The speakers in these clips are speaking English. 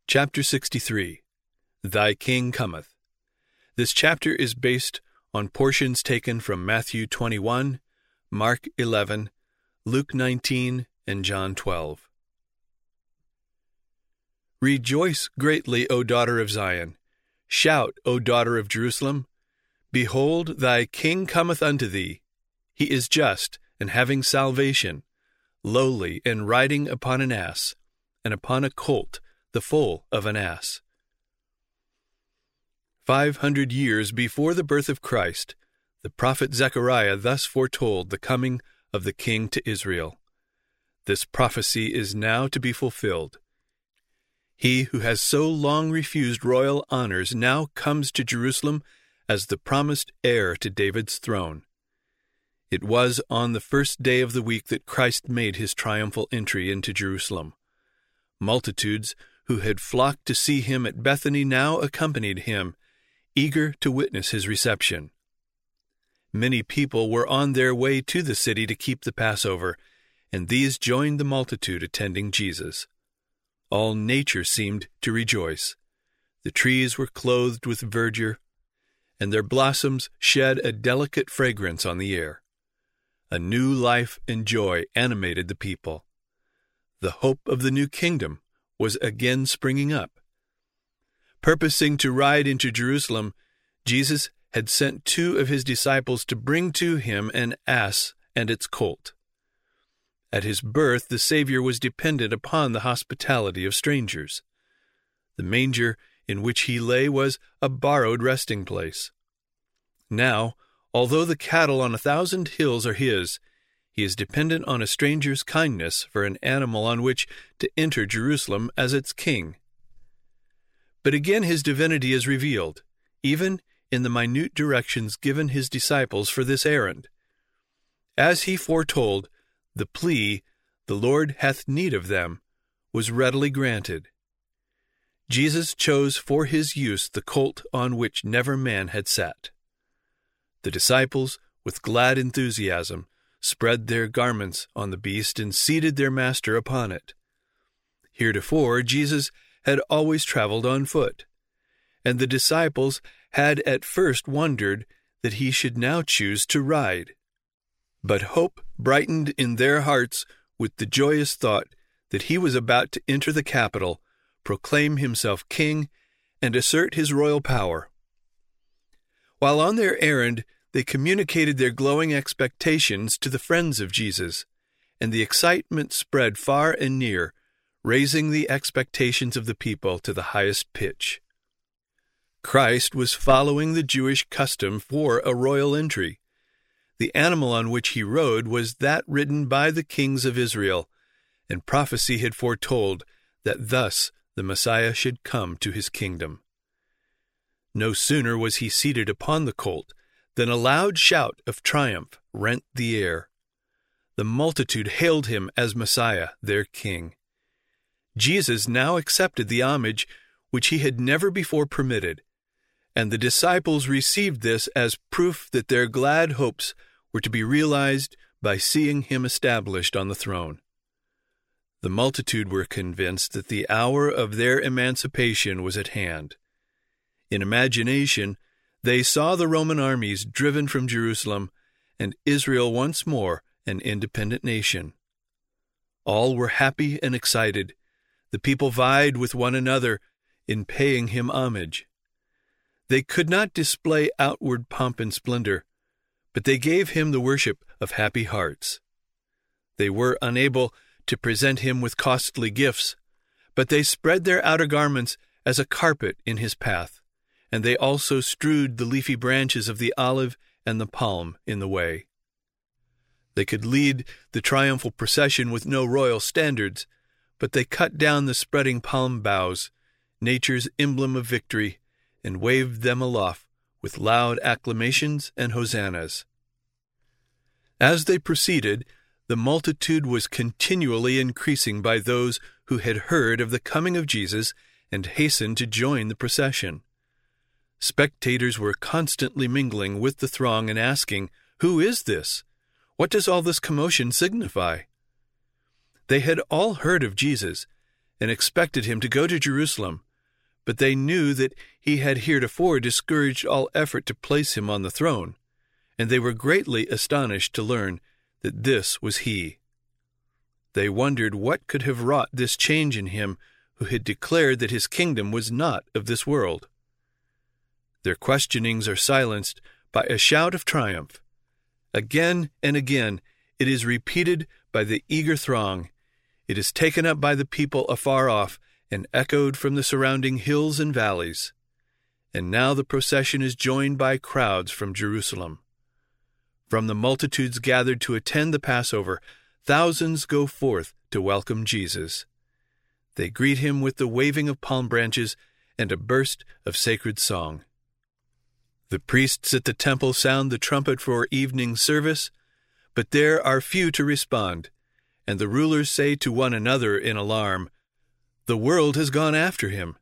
Chapter 63. Thy King Cometh. This chapter is based on portions taken from Matthew 21, Mark 11, Luke 19, and John 12. Rejoice greatly, O daughter of Zion. Shout, O daughter of Jerusalem. Behold, thy King cometh unto thee. He is just, and having salvation, lowly, and riding upon an ass, and upon a colt, the foal of an ass. 500 years before the birth of Christ, the prophet Zechariah thus foretold the coming of the King to Israel. This prophecy is now to be fulfilled. He who has so long refused royal honors now comes to Jerusalem as the promised heir to David's throne. It was on the first day of the week that Christ made his triumphal entry into Jerusalem. Multitudes who had flocked to see him at Bethany now accompanied him, eager to witness his reception. Many people were on their way to the city to keep the Passover, and these joined the multitude attending Jesus. All nature seemed to rejoice. The trees were clothed with verdure, and their blossoms shed a delicate fragrance on the air. A new life and joy animated the people. The hope of the new kingdom was again springing up. Purposing to ride into Jerusalem, Jesus had sent 2 of his disciples to bring to him an ass and its colt. At his birth, the Savior was dependent upon the hospitality of strangers. The manger in which he lay was a borrowed resting place. Now, although the cattle on 1,000 hills are his, he is dependent on a stranger's kindness for an animal on which to enter Jerusalem as its king. But again his divinity is revealed, even in the minute directions given his disciples for this errand. As he foretold, the plea, "The Lord hath need of them," was readily granted. Jesus chose for his use the colt on which never man had sat. The disciples, with glad enthusiasm, spread their garments on the beast and seated their master upon it. Heretofore, Jesus had always traveled on foot, and the disciples had at first wondered that he should now choose to ride. But hope brightened in their hearts with the joyous thought that he was about to enter the capital, proclaim himself king, and assert his royal power. While on their errand, they communicated their glowing expectations to the friends of Jesus, and the excitement spread far and near, raising the expectations of the people to the highest pitch. Christ was following the Jewish custom for a royal entry. The animal on which he rode was that ridden by the kings of Israel, and prophecy had foretold that thus the Messiah should come to his kingdom. No sooner was he seated upon the colt than a loud shout of triumph rent the air. The multitude hailed him as Messiah, their king. Jesus now accepted the homage which he had never before permitted, and the disciples received this as proof that their glad hopes were to be realized by seeing him established on the throne. The multitude were convinced that the hour of their emancipation was at hand. In imagination, they saw the Roman armies driven from Jerusalem, and Israel once more an independent nation. All were happy and excited. The people vied with one another in paying him homage. They could not display outward pomp and splendor, but they gave him the worship of happy hearts. They were unable to present him with costly gifts, but they spread their outer garments as a carpet in his path, and they also strewed the leafy branches of the olive and the palm in the way. They could lead the triumphal procession with no royal standards, but they cut down the spreading palm boughs, nature's emblem of victory, and waved them aloft with loud acclamations and hosannas. As they proceeded, the multitude was continually increasing by those who had heard of the coming of Jesus and hastened to join the procession. Spectators were constantly mingling with the throng and asking, "Who is this? What does all this commotion signify?" They had all heard of Jesus, and expected him to go to Jerusalem, but they knew that he had heretofore discouraged all effort to place him on the throne, and they were greatly astonished to learn that this was he. They wondered what could have wrought this change in him who had declared that his kingdom was not of this world. Their questionings are silenced by a shout of triumph. Again and again it is repeated by the eager throng. It is taken up by the people afar off and echoed from the surrounding hills and valleys. And now the procession is joined by crowds from Jerusalem. From the multitudes gathered to attend the Passover, thousands go forth to welcome Jesus. They greet him with the waving of palm branches and a burst of sacred song. The priests at the temple sound the trumpet for evening service, but there are few to respond, and the rulers say to one another in alarm, "The world has gone after him."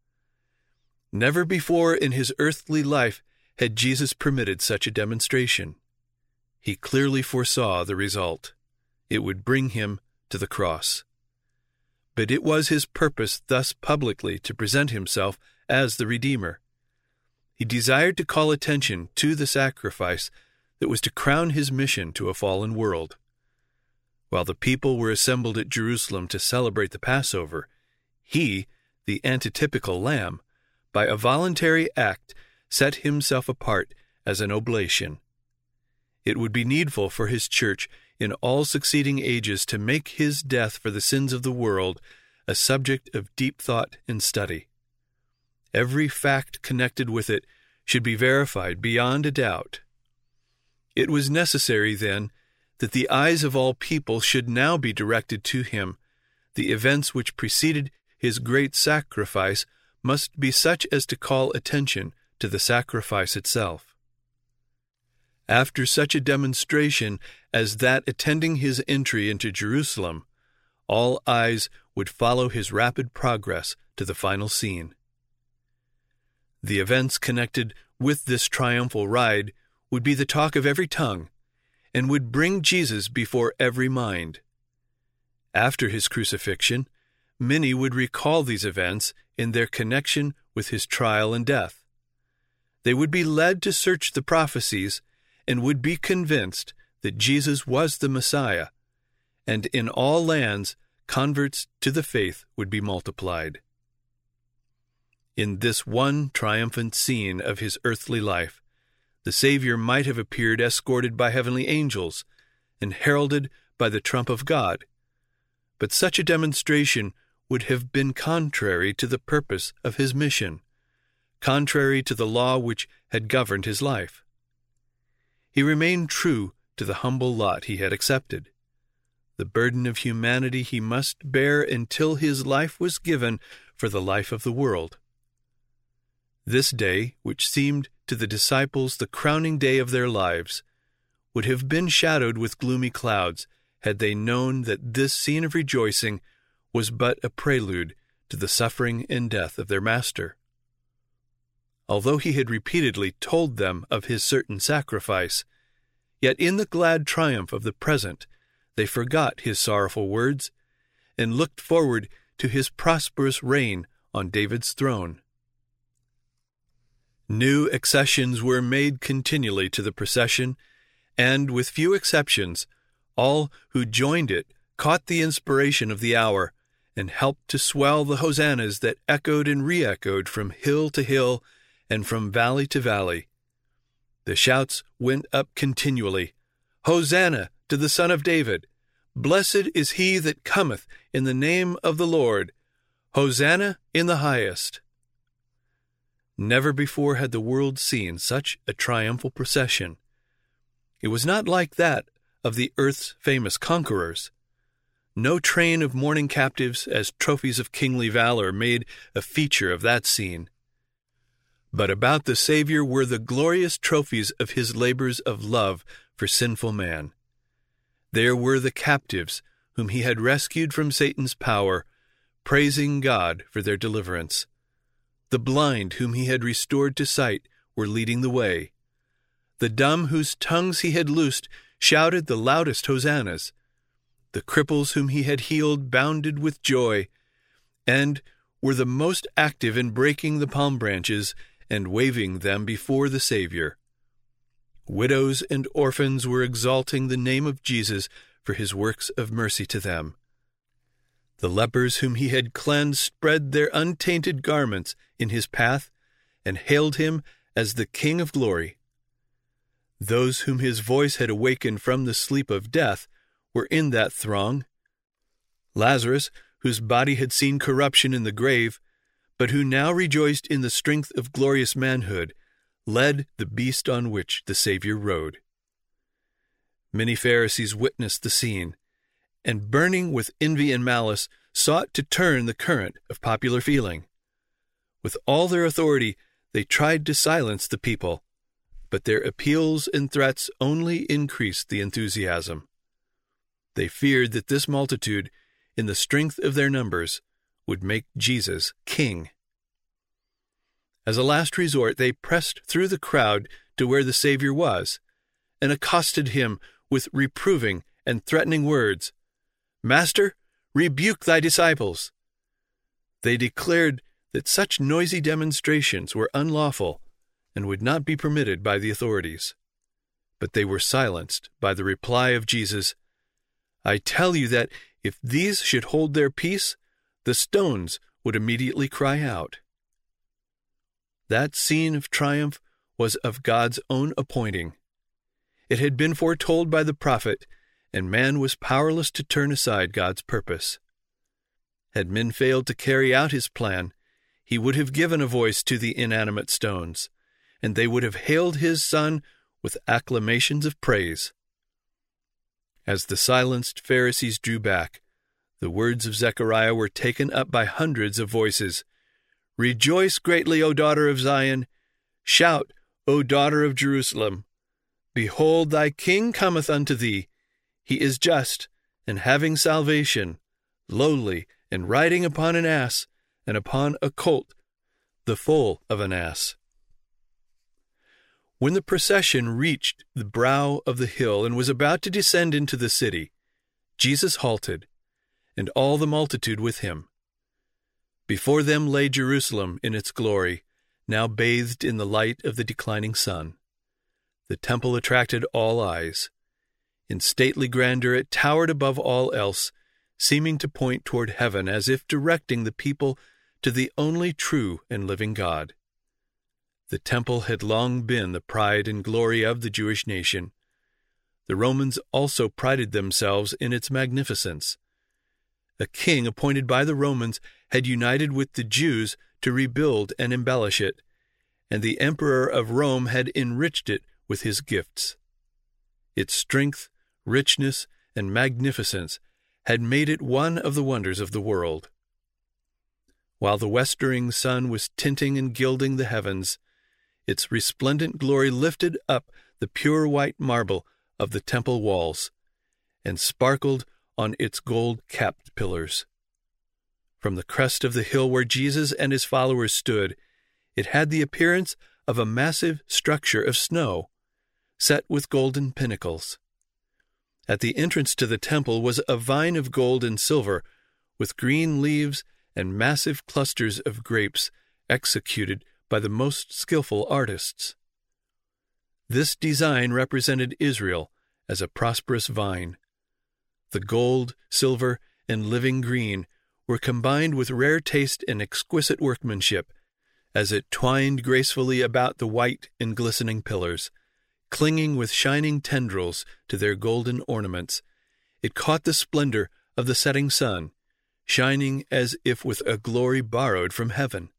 Never before in his earthly life had Jesus permitted such a demonstration. He clearly foresaw the result. It would bring him to the cross. But it was his purpose thus publicly to present himself as the Redeemer. He desired to call attention to the sacrifice that was to crown his mission to a fallen world. While the people were assembled at Jerusalem to celebrate the Passover, he, the antitypical lamb, by a voluntary act set himself apart as an oblation. It would be needful for his church in all succeeding ages to make his death for the sins of the world a subject of deep thought and study. Every fact connected with it should be verified beyond a doubt. It was necessary, then, that the eyes of all people should now be directed to him. The events which preceded his great sacrifice must be such as to call attention to the sacrifice itself. After such a demonstration as that attending his entry into Jerusalem, all eyes would follow his rapid progress to the final scene. The events connected with this triumphal ride would be the talk of every tongue, and would bring Jesus before every mind. After his crucifixion, many would recall these events in their connection with his trial and death. They would be led to search the prophecies and would be convinced that Jesus was the Messiah, and in all lands converts to the faith would be multiplied. In this one triumphant scene of his earthly life, the Savior might have appeared escorted by heavenly angels and heralded by the trump of God, but such a demonstration would have been contrary to the purpose of his mission, contrary to the law which had governed his life. He remained true to the humble lot he had accepted. The burden of humanity he must bear until his life was given for the life of the world. This day, which seemed to the disciples the crowning day of their lives, would have been shadowed with gloomy clouds had they known that this scene of rejoicing was but a prelude to the suffering and death of their Master. Although he had repeatedly told them of his certain sacrifice, yet in the glad triumph of the present they forgot his sorrowful words and looked forward to his prosperous reign on David's throne. New accessions were made continually to the procession, and, with few exceptions, all who joined it caught the inspiration of the hour and helped to swell the hosannas that echoed and re-echoed from hill to hill and from valley to valley. The shouts went up continually, "Hosanna to the Son of David! Blessed is he that cometh in the name of the Lord! Hosanna in the highest!" Never before had the world seen such a triumphal procession. It was not like that of the earth's famous conquerors. No train of mourning captives as trophies of kingly valor made a feature of that scene. But about the Savior were the glorious trophies of his labors of love for sinful man. There were the captives whom he had rescued from Satan's power, praising God for their deliverance. The blind whom he had restored to sight were leading the way. The dumb whose tongues he had loosed shouted the loudest hosannas. The cripples whom he had healed bounded with joy, and were the most active in breaking the palm branches and waving them before the Savior. Widows and orphans were exalting the name of Jesus for his works of mercy to them. The lepers whom he had cleansed spread their untainted garments in his path and hailed him as the King of glory. Those whom his voice had awakened from the sleep of death were in that throng. Lazarus, whose body had seen corruption in the grave, but who now rejoiced in the strength of glorious manhood, led the beast on which the Savior rode. Many Pharisees witnessed the scene, and burning with envy and malice, sought to turn the current of popular feeling. With all their authority, they tried to silence the people, but their appeals and threats only increased the enthusiasm. They feared that this multitude, in the strength of their numbers, would make Jesus king. As a last resort, they pressed through the crowd to where the Savior was, and accosted him with reproving and threatening words. "Master, rebuke thy disciples." They declared that such noisy demonstrations were unlawful and would not be permitted by the authorities. But they were silenced by the reply of Jesus, "I tell you that if these should hold their peace, the stones would immediately cry out." That scene of triumph was of God's own appointing. It had been foretold by the prophet, and man was powerless to turn aside God's purpose. Had men failed to carry out his plan, he would have given a voice to the inanimate stones, and they would have hailed his Son with acclamations of praise. As the silenced Pharisees drew back, the words of Zechariah were taken up by hundreds of voices. "Rejoice greatly, O daughter of Zion! Shout, O daughter of Jerusalem! Behold, thy king cometh unto thee. He is just, and having salvation, lowly, and riding upon an ass, and upon a colt, the foal of an ass." When the procession reached the brow of the hill and was about to descend into the city, Jesus halted, and all the multitude with him. Before them lay Jerusalem in its glory, now bathed in the light of the declining sun. The temple attracted all eyes. In stately grandeur it towered above all else, seeming to point toward heaven as if directing the people to the only true and living God. The temple had long been the pride and glory of the Jewish nation. The Romans also prided themselves in its magnificence. A king appointed by the Romans had united with the Jews to rebuild and embellish it, and the emperor of Rome had enriched it with his gifts. Its strength, richness, and magnificence had made it one of the wonders of the world. While the westering sun was tinting and gilding the heavens, its resplendent glory lifted up the pure white marble of the temple walls and sparkled on its gold-capped pillars. From the crest of the hill where Jesus and his followers stood, it had the appearance of a massive structure of snow, set with golden pinnacles. At the entrance to the temple was a vine of gold and silver, with green leaves and massive clusters of grapes executed by the most skillful artists. This design represented Israel as a prosperous vine. The gold, silver, and living green were combined with rare taste and exquisite workmanship, as it twined gracefully about the white and glistening pillars. Clinging with shining tendrils to their golden ornaments, it caught the splendor of the setting sun, shining as if with a glory borrowed from heaven.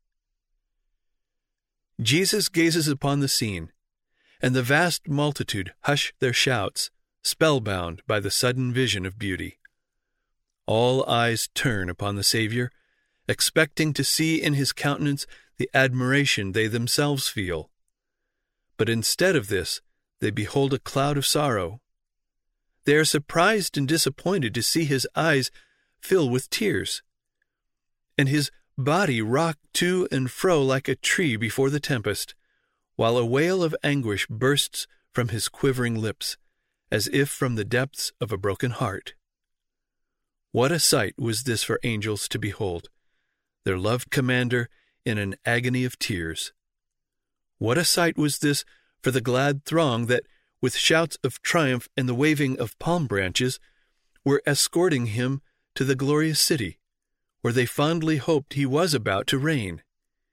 Jesus gazes upon the scene, and the vast multitude hush their shouts, spellbound by the sudden vision of beauty. All eyes turn upon the Savior, expecting to see in his countenance the admiration they themselves feel. But instead of this, they behold a cloud of sorrow. They are surprised and disappointed to see his eyes fill with tears, and his body rock to and fro like a tree before the tempest, while a wail of anguish bursts from his quivering lips, as if from the depths of a broken heart. What a sight was this for angels to behold! their loved commander in an agony of tears. What a sight was this for the glad throng that, with shouts of triumph and the waving of palm branches, were escorting him to the glorious city, where they fondly hoped he was about to reign.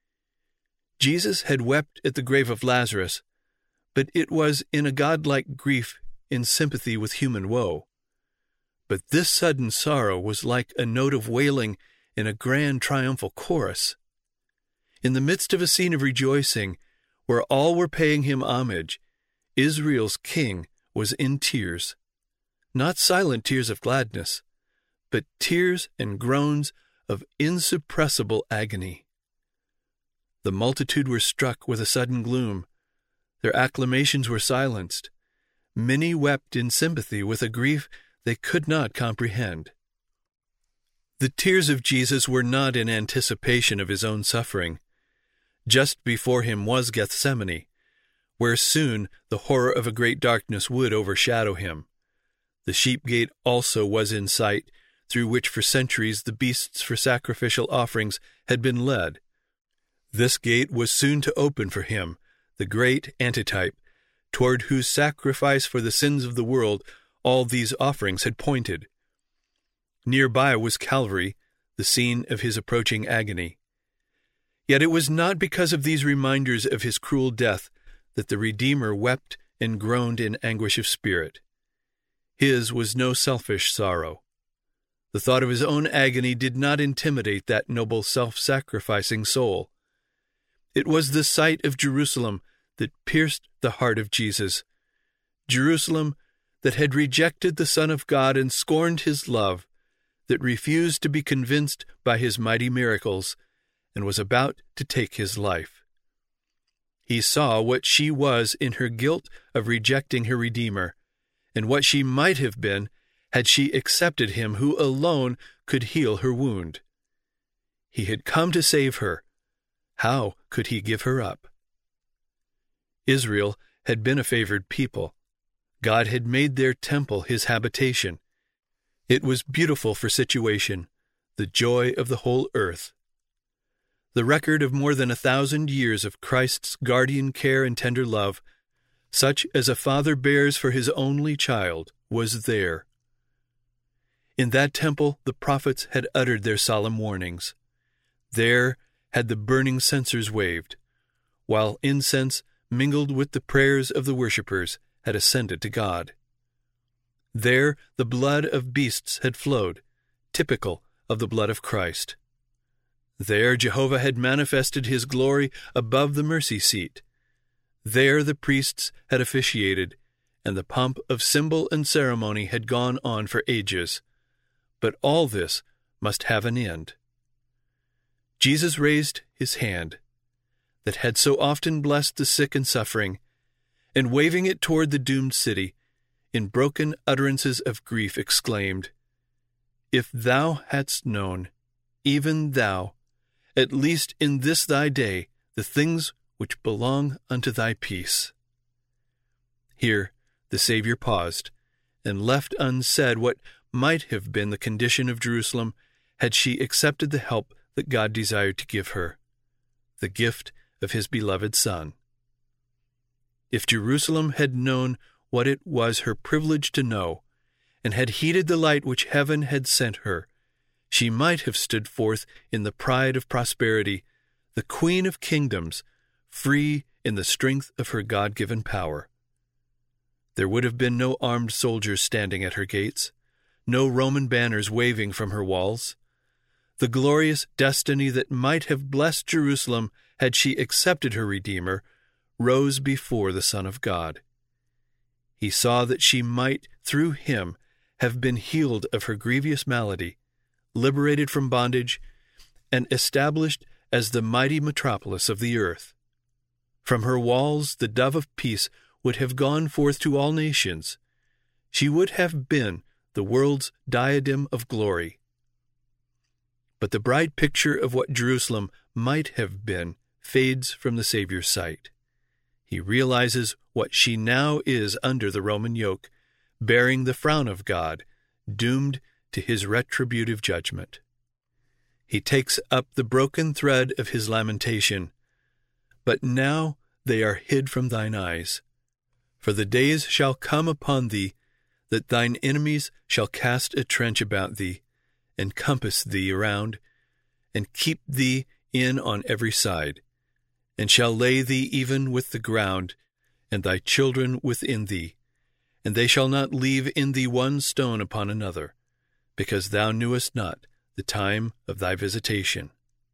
Jesus had wept at the grave of Lazarus, but it was in a godlike grief in sympathy with human woe. But this sudden sorrow was like a note of wailing in a grand triumphal chorus. In the midst of a scene of rejoicing, where all were paying him homage, Israel's king was in tears, not silent tears of gladness, but tears and groans of insuppressible agony. The multitude were struck with a sudden gloom. Their acclamations were silenced. Many wept in sympathy with a grief they could not comprehend. The tears of Jesus were not in anticipation of his own suffering. Just before him was Gethsemane, where soon the horror of a great darkness would overshadow him. The sheep gate also was in sight, through which for centuries the beasts for sacrificial offerings had been led. This gate was soon to open for him, the great antitype, toward whose sacrifice for the sins of the world all these offerings had pointed. Nearby was Calvary, the scene of his approaching agony. Yet it was not because of these reminders of his cruel death that the Redeemer wept and groaned in anguish of spirit. His was no selfish sorrow. The thought of his own agony did not intimidate that noble self-sacrificing soul. It was the sight of Jerusalem that pierced the heart of Jesus. Jerusalem that had rejected the Son of God and scorned his love, that refused to be convinced by his mighty miracles, and was about to take his life. He saw what she was in her guilt of rejecting her Redeemer, and what she might have been had she accepted him who alone could heal her wound. He had come to save her. How could he give her up? Israel had been a favored people. God had made their temple his habitation. It was beautiful for situation, the joy of the whole earth. The record of more than 1,000 years of Christ's guardian care and tender love, such as a father bears for his only child, was there. In that temple the prophets had uttered their solemn warnings. There had the burning censers waved, while incense, mingled with the prayers of the worshippers, had ascended to God. There the blood of beasts had flowed, typical of the blood of Christ. There Jehovah had manifested his glory above the mercy seat. There the priests had officiated, and the pomp of symbol and ceremony had gone on for ages. But all this must have an end. Jesus raised his hand, that had so often blessed the sick and suffering, and waving it toward the doomed city, in broken utterances of grief exclaimed, "If thou hadst known, even thou, at least in this thy day, the things which belong unto thy peace." Here the Savior paused, and left unsaid what might have been the condition of Jerusalem had she accepted the help that God desired to give her, the gift of his beloved Son. If Jerusalem had known what it was her privilege to know, and had heeded the light which heaven had sent her, she might have stood forth in the pride of prosperity, the Queen of kingdoms, free in the strength of her God-given power. There would have been no armed soldiers standing at her gates, no Roman banners waving from her walls. The glorious destiny that might have blessed Jerusalem had she accepted her Redeemer rose before the Son of God. He saw that she might, through him, have been healed of her grievous malady, liberated from bondage, and established as the mighty metropolis of the earth. From her walls the dove of peace would have gone forth to all nations. She would have been the world's diadem of glory. But the bright picture of what Jerusalem might have been fades from the Savior's sight. He realizes what she now is under the Roman yoke, bearing the frown of God, doomed to his retributive judgment. He takes up the broken thread of his lamentation. But now they are hid from thine eyes. For the days shall come upon thee, that thine enemies shall cast a trench about thee, and compass thee around, and keep thee in on every side, and shall lay thee even with the ground, and thy children within thee, and they shall not leave in thee one stone upon another, because thou knewest not the time of thy visitation.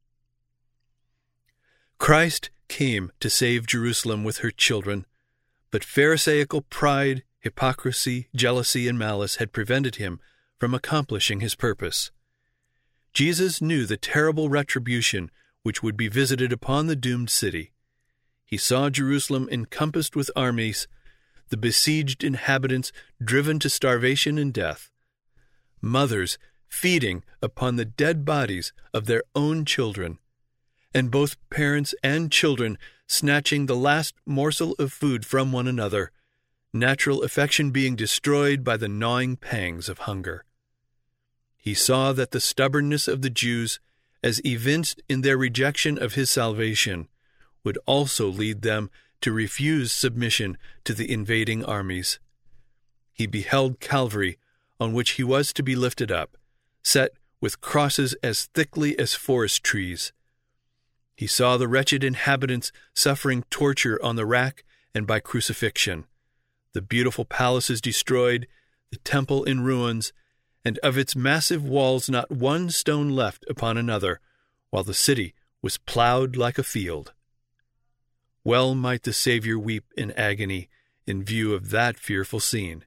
Christ came to save Jerusalem with her children, but Pharisaical pride, hypocrisy, jealousy, and malice had prevented him from accomplishing his purpose. Jesus knew the terrible retribution which would be visited upon the doomed city. He saw Jerusalem encompassed with armies, the besieged inhabitants driven to starvation and death, mothers feeding upon the dead bodies of their own children, and both parents and children snatching the last morsel of food from one another, natural affection being destroyed by the gnawing pangs of hunger. He saw that the stubbornness of the Jews, as evinced in their rejection of his salvation, would also lead them to refuse submission to the invading armies. He beheld Calvary, on which he was to be lifted up, set with crosses as thickly as forest trees. He saw the wretched inhabitants suffering torture on the rack and by crucifixion, the beautiful palaces destroyed, the temple in ruins, and of its massive walls not one stone left upon another, while the city was plowed like a field. Well might the Savior weep in agony in view of that fearful scene.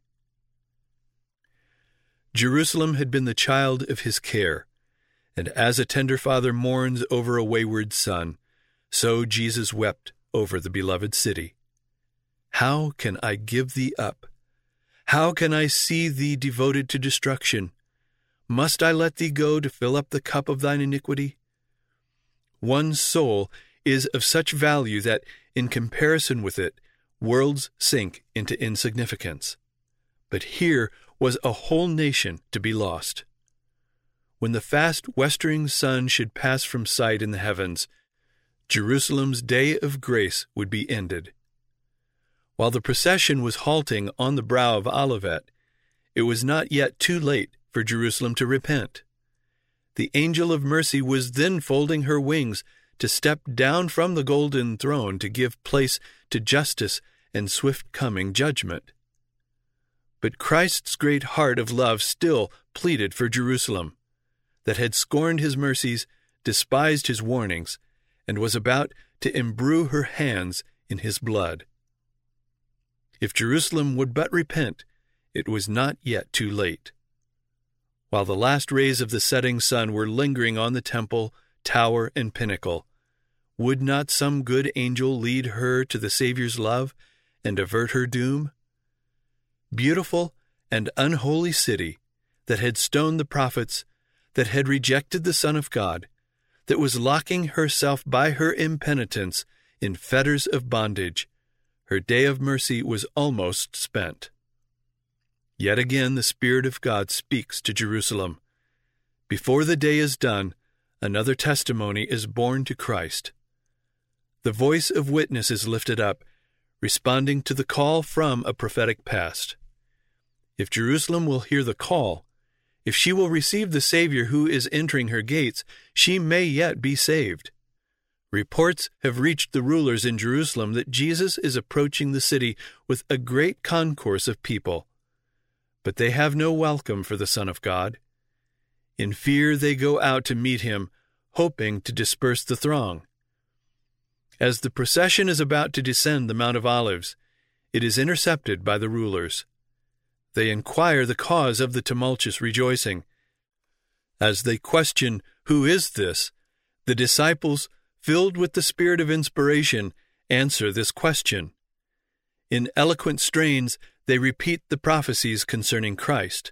Jerusalem had been the child of his care, and as a tender father mourns over a wayward son, so Jesus wept over the beloved city. How can I give thee up? How can I see thee devoted to destruction? Must I let thee go to fill up the cup of thine iniquity? One soul is of such value that, in comparison with it, worlds sink into insignificance. But here was a whole nation to be lost. When the fast westering sun should pass from sight in the heavens, Jerusalem's day of grace would be ended. While the procession was halting on the brow of Olivet, it was not yet too late for Jerusalem to repent. The angel of mercy was then folding her wings to step down from the golden throne to give place to justice and swift coming judgment. But Christ's great heart of love still pleaded for Jerusalem, that had scorned his mercies, despised his warnings, and was about to imbrue her hands in his blood. If Jerusalem would but repent, it was not yet too late. While the last rays of the setting sun were lingering on the temple, tower, and pinnacle, would not some good angel lead her to the Savior's love and avert her doom? Beautiful and unholy city, that had stoned the prophets, that had rejected the Son of God, that was locking herself by her impenitence in fetters of bondage, her day of mercy was almost spent. Yet again the Spirit of God speaks to Jerusalem. Before the day is done, another testimony is borne to Christ. The voice of witness is lifted up, responding to the call from a prophetic past. If Jerusalem will hear the call, if she will receive the Savior who is entering her gates, she may yet be saved. Reports have reached the rulers in Jerusalem that Jesus is approaching the city with a great concourse of people. But they have no welcome for the Son of God. In fear they go out to meet him, hoping to disperse the throng. As the procession is about to descend the Mount of Olives, it is intercepted by the rulers. They inquire the cause of the tumultuous rejoicing. As they question, "Who is this?" the disciples, filled with the spirit of inspiration, answer this question. In eloquent strains, they repeat the prophecies concerning Christ.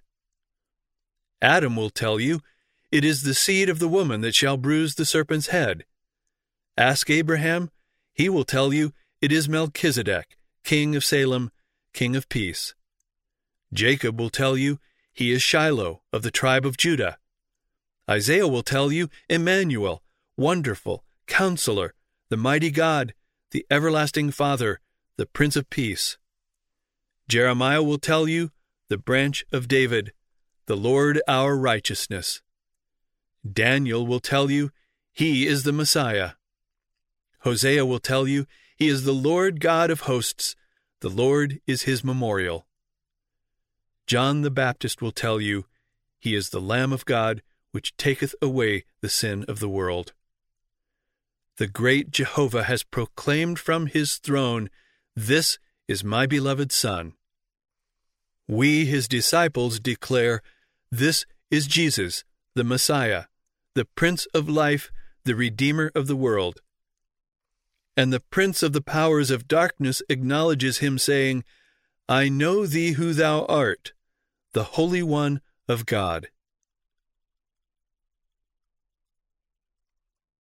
Adam will tell you, "It is the seed of the woman that shall bruise the serpent's head." Ask Abraham, he will tell you, "It is Melchizedek, king of Salem, king of peace." Jacob will tell you, "He is Shiloh of the tribe of Judah." Isaiah will tell you, Emmanuel, Wonderful, Counselor, the Mighty God, the Everlasting Father, the Prince of Peace. Jeremiah will tell you, the Branch of David, the Lord our righteousness. Daniel will tell you, He is the Messiah. Hosea will tell you, He is the Lord God of hosts, the Lord is His memorial. John the Baptist will tell you, He is the Lamb of God, which taketh away the sin of the world. The great Jehovah has proclaimed from His throne, This is my beloved Son. We, His disciples, declare, This is Jesus, the Messiah, the Prince of Life, the Redeemer of the world. And the prince of the powers of darkness acknowledges Him, saying, I know thee who thou art, the Holy One of God.